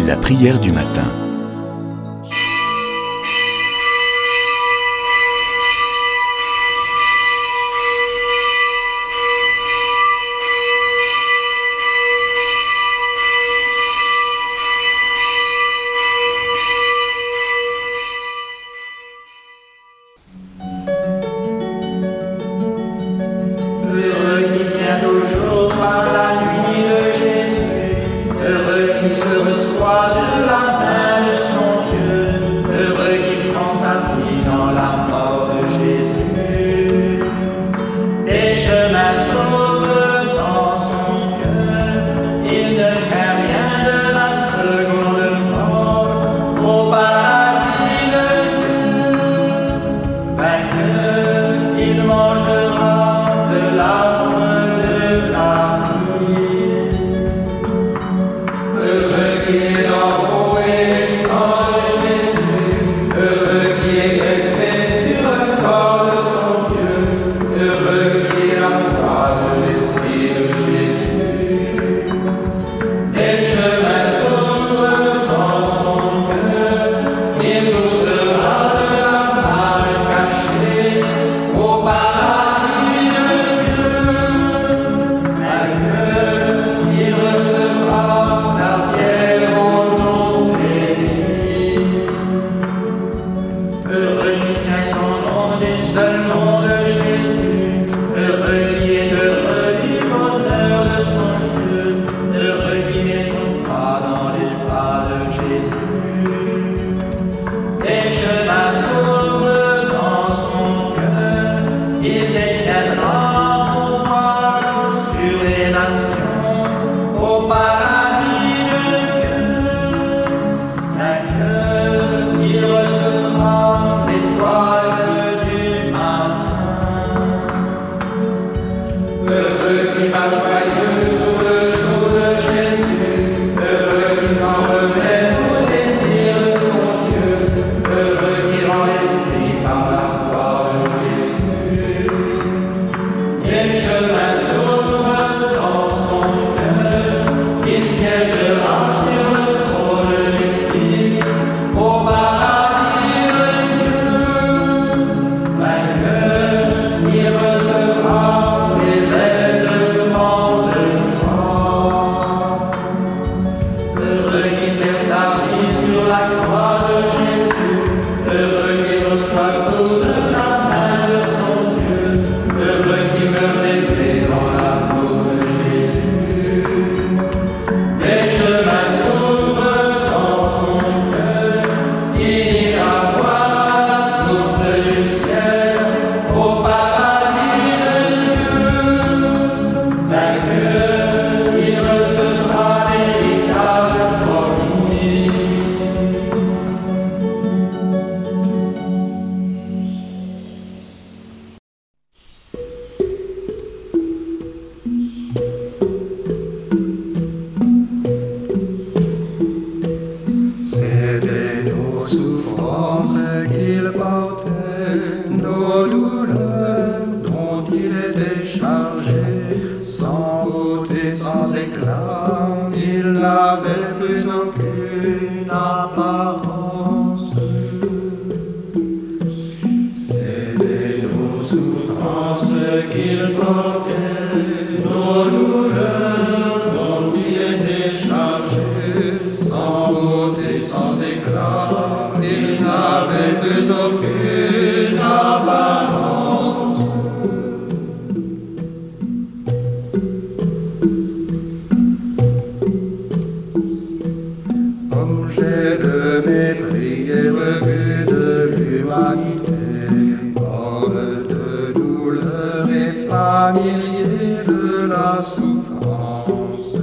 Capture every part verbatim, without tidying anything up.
La prière du matin. Heureux qui vient toujours par la nuit de Jésus, heureux qui se reçoit de la main de son Dieu, heureux qui prend sa vie dans la mort de Jésus. Des chemins s'ouvrent dans son cœur, il ne craint rien de la seconde mort, au paradis de Dieu. Vainqueur, il mangera de l'arbre de la vie. Heureux qui est d'en haut et du sang de Jésus, heureux qui est greffé sur le corps de son Dieu, heureux qui est la croix de l'Esprit de Jésus. Des chemins s'ouvrent dans son cœur, il goûtera de la manne cachée au paradis de Dieu. Vainqueur, il recevra la pierre au nom béni. Heureux qui tient son nom du seul nom de Jésus, heureux qui est heureux du bonheur de son Dieu, heureux qui met son pas dans les pas de Jésus. Des chemins s'ouvrent dans son cœur, il détiendra pouvoir sur les nations, au paradis de Dieu. Vainqueur, il recevra l'étoile du matin. Heureux qui va joyeux sous le jour de Jésus, heureux qui s'en remet au désir de son Dieu, heureux qui rend l'esprit par la foi de Jésus. Des chemins s'ouvrent dans son cœur, il siégera sur le trône du Fils, au paradis de Dieu. Vainqueur, il recevra les vêtements de joie. Heureux qui met sa vie sur la croix de Jésus, heureux qui reçoit tout de la main de son Dieu, heureux qui meurt épée dans la peau de Jésus. Des chemins s'ouvrent dans son cœur, il ira boire à la source du ciel, au paradis de Dieu. Vainqueur, il recevra l'héritage promis. C'était nos souffrances qu'il portait, nos douleurs dont il était chargé, sans beauté, sans éclat, il n'avait plus aucune apparence. C'était nos souffrances qu'il portait, nos douleurs dont il était chargé, sans beauté, sans éclat, il n'avait plus aucune apparence. Objet de mépris et refus de l'humanité, homme de douleur et familier de la souffrance.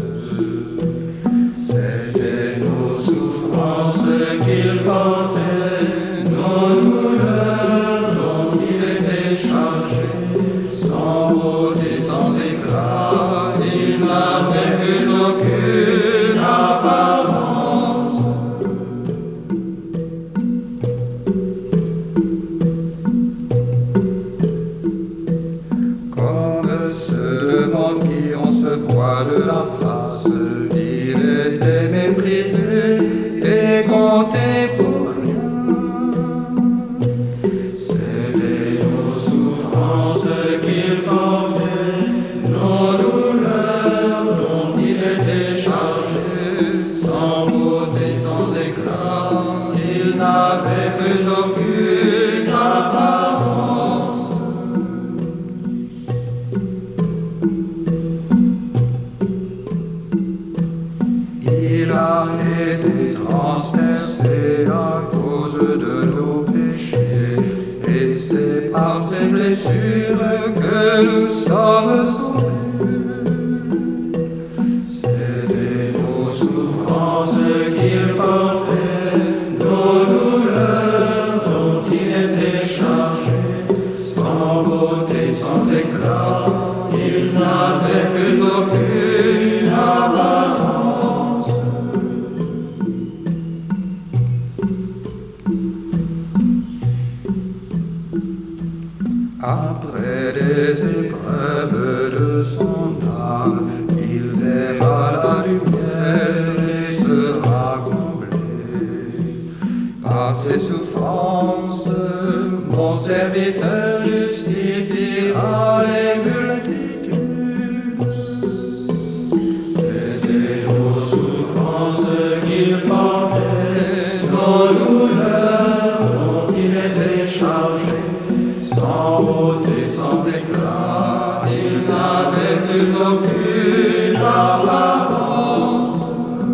C'était nos souffrances qu'il portait, nos douleurs dont il était chargé, sans beauté, sans éclat, il n'avait plus aucune apparence. Comme ce monde qui on se voit de la face, il était méprisé, n'est compté pour rien. C'était nos souffrances qu'il portait, nos douleurs dont il était chargé, sans beauté, sans éclat, il n'avait plus aucune apparence. Il a été transpercé à cause de nos péchés, et c'est par ses blessures que nous sommes sauvés. C'était nos souffrances qu'il portait, nos douleurs dont il était chargé, sans beauté, sans éclat, il n'avait plus aucune apparence. Après des épreuves de son âme, il verra la lumière et sera comblé. Par ses souffrances, mon serviteur justifiera les multitudes. C'était nos souffrances qu'il portait, nos douleurs dont il était chargé. Sans beauté, sans éclat, il n'avait plus aucune apparence.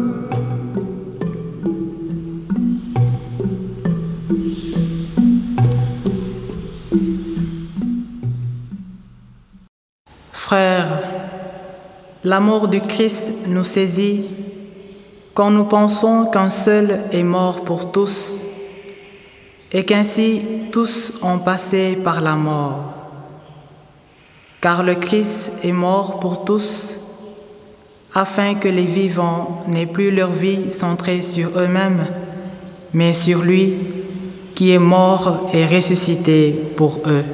Frères, l'amour du Christ nous saisit quand nous pensons qu'un seul est mort pour tous, et qu'ainsi tous ont passé par la mort. Car le Christ est mort pour tous, afin que les vivants n'aient plus leur vie centrée sur eux-mêmes, mais sur lui qui est mort et ressuscité pour eux.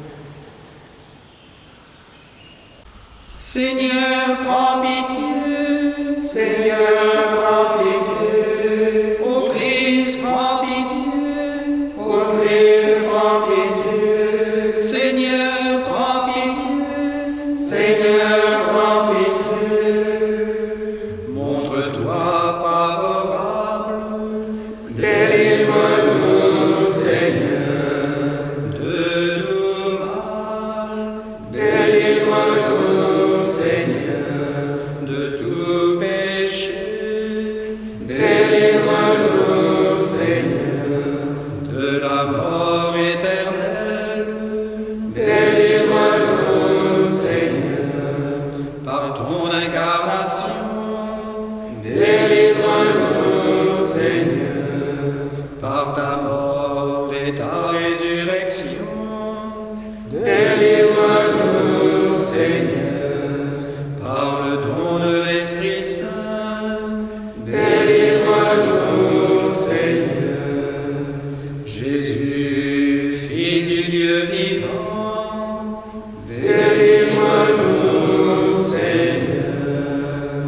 Seigneur, prends pitié, Seigneur, prends pitié, ô Christ, prends pitié, ô Christ, prends pitié, Seigneur, prends pitié, Seigneur, prends pitié, montre-toi favorable, délivre-nous, Seigneur, de tout mal, délivre-nous, Seigneur, de tout péché, délivre-nous, Seigneur, de la mort éternelle, délivre-nous, Seigneur, par ton incarnation, délivre-nous, Seigneur, par ta mort et ta résurrection, délivre-nous, Seigneur, par le don de l'Esprit Saint, délivre-nous, Seigneur, Jésus, Fils du Dieu vivant, délivre-nous, Seigneur.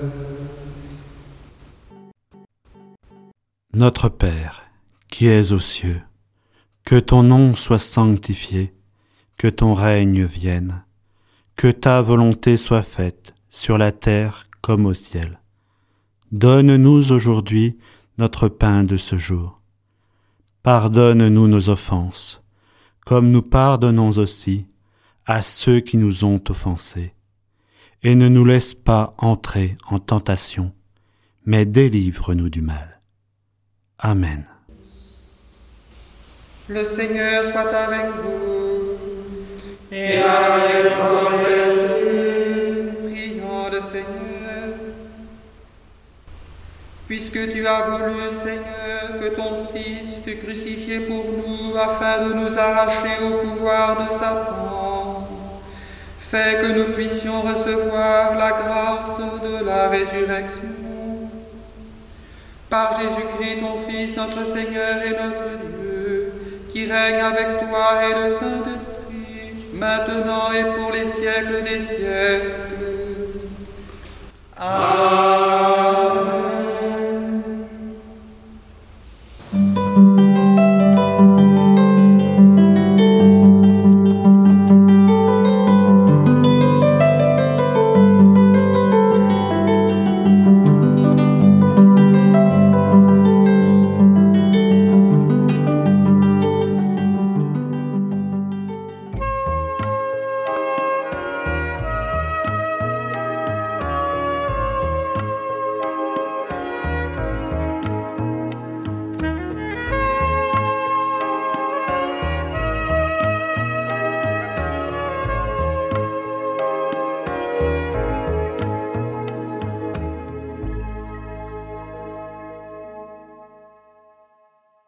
Notre Père, qui es aux cieux, que ton nom soit sanctifié, que ton règne vienne, que ta volonté soit faite sur la terre comme au ciel. Donne-nous aujourd'hui notre pain de ce jour. Pardonne-nous nos offenses, comme nous pardonnons aussi à ceux qui nous ont offensés. Et ne nous laisse pas entrer en tentation, mais délivre-nous du mal. Amen. Le Seigneur soit avec vous. Et avec votre esprit, Prions le Seigneur. Puisque tu as voulu, Seigneur, que ton Fils fût crucifié pour nous afin de nous arracher au pouvoir de Satan, fais que nous puissions recevoir la grâce de la résurrection. Par Jésus-Christ, ton Fils, notre Seigneur et notre Dieu, qui règne avec toi et le Saint-Esprit, maintenant et pour les siècles des siècles. Amen.